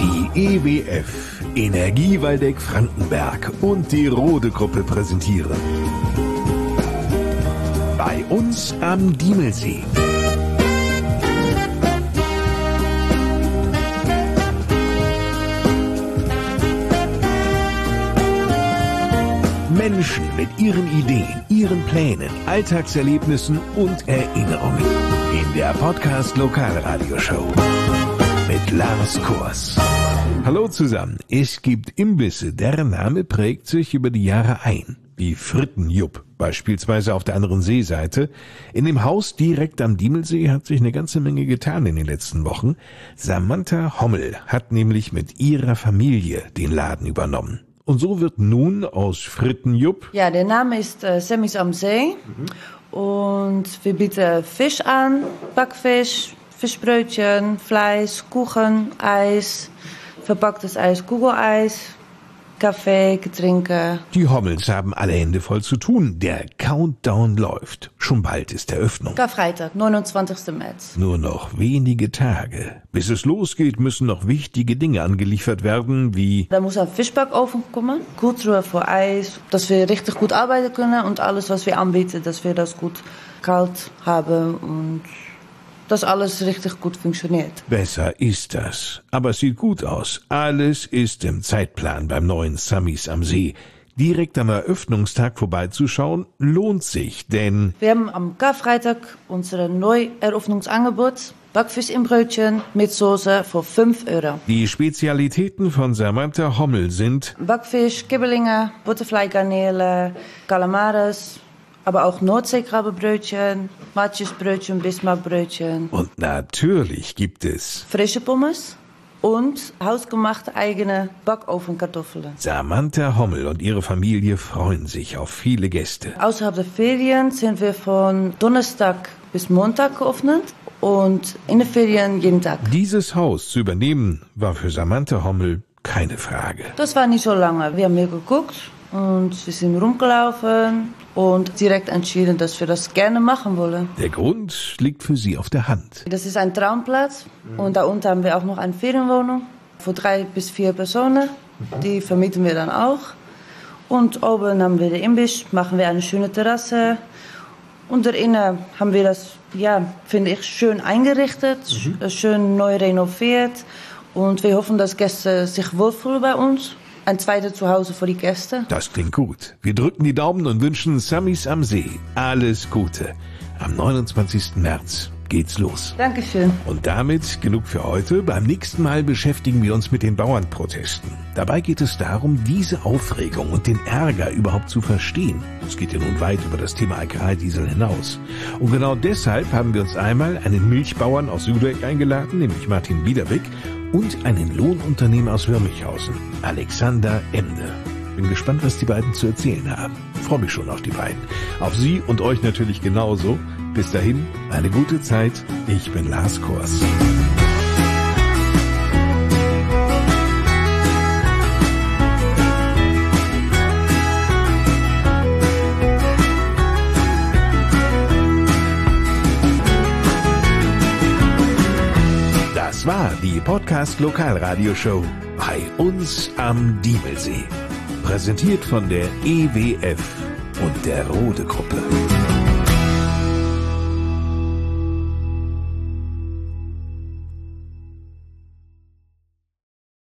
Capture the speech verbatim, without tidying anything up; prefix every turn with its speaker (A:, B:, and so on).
A: Die E W F, Energie Waldeck Frankenberg und die Rode Gruppe präsentieren. Bei uns am Diemelsee. Menschen mit ihren Ideen, ihren Plänen, Alltagserlebnissen und Erinnerungen. In der Podcast Lokalradioshow mit Lars Kors. Hallo zusammen. Es gibt Imbisse, deren Name prägt sich über die Jahre ein. Wie Frittenjupp, beispielsweise auf der anderen Seeseite. In dem Haus direkt am Diemelsee hat sich eine ganze Menge getan in den letzten Wochen. Samantha Hommel hat nämlich mit ihrer Familie den Laden übernommen. Und so wird nun aus Frittenjupp...
B: Ja, der Name ist äh, Sammys am See. Mhm. Und wir bieten Fisch an, Backfisch, Fischbrötchen, Fleisch, Kuchen, Eis, verpacktes Eis, Kugeleis, Kaffee, Getränke.
A: Die Hommels haben alle Hände voll zu tun. Der Countdown läuft. Schon bald ist Eröffnung.
B: Karfreitag, neunundzwanzigsten März.
A: Nur noch wenige Tage. Bis es losgeht, müssen noch wichtige Dinge angeliefert werden, wie...
B: Da muss ein Fischbackofen kommen, Kühltruhe für Eis, dass wir richtig gut arbeiten können und alles, was wir anbieten, dass wir das gut kalt haben und... dass alles richtig gut funktioniert.
A: Besser ist das. Aber es sieht gut aus. Alles ist im Zeitplan beim neuen Sammys am See. Direkt am Eröffnungstag vorbeizuschauen, lohnt sich, denn...
B: Wir haben am Karfreitag unser Neueröffnungsangebot. Backfisch im Brötchen mit Soße für fünf Euro.
A: Die Spezialitäten von Samantha Hommel sind...
B: Backfisch, Kibbelinge, Butterfleischgarnelen, Calamares... aber auch Nordseekrabbebrötchen, Matjesbrötchen, Bismarckbrötchen.
A: Und natürlich gibt es
B: frische Pommes und hausgemachte eigene Backofenkartoffeln.
A: Samantha Hommel und ihre Familie freuen sich auf viele Gäste.
B: Außerhalb der Ferien sind wir von Donnerstag bis Montag geöffnet und in den Ferien jeden Tag.
A: Dieses Haus zu übernehmen war für Samantha Hommel keine Frage.
B: Das war nicht so lange. Wir haben hier geguckt und wir sind rumgelaufen und direkt entschieden, dass wir das gerne machen wollen.
A: Der Grund liegt für sie auf der Hand.
B: Das ist ein Traumplatz und da unten haben wir auch noch eine Ferienwohnung für drei bis vier Personen. Die vermieten wir dann auch. Und oben haben wir den Imbiss, machen wir eine schöne Terrasse. Und drinnen haben wir das, ja, finde ich, schön eingerichtet, mhm. schön neu renoviert. Und wir hoffen, dass Gäste sich wohlfühlen bei uns. Ein zweites Zuhause für die Gäste.
A: Das klingt gut. Wir drücken die Daumen und wünschen Sammys am See alles Gute. Am neunundzwanzigsten März geht's los.
B: Dankeschön.
A: Und damit genug für heute. Beim nächsten Mal beschäftigen wir uns mit den Bauernprotesten. Dabei geht es darum, diese Aufregung und den Ärger überhaupt zu verstehen. Es geht ja nun weit über das Thema Agrardiesel hinaus. Und genau deshalb haben wir uns einmal einen Milchbauern aus Sudeck eingeladen, nämlich Martin Biederbeck, und einen Lohnunternehmer aus Würmichhausen, Alexander Emde. Bin gespannt, was die beiden zu erzählen haben. Freue mich schon auf die beiden. Auf Sie und euch natürlich genauso. Bis dahin, eine gute Zeit. Ich bin Lars Kors. Das war die Podcast Lokalradioshow bei uns am Diemelsee. Präsentiert von der E W F und der Rode Gruppe.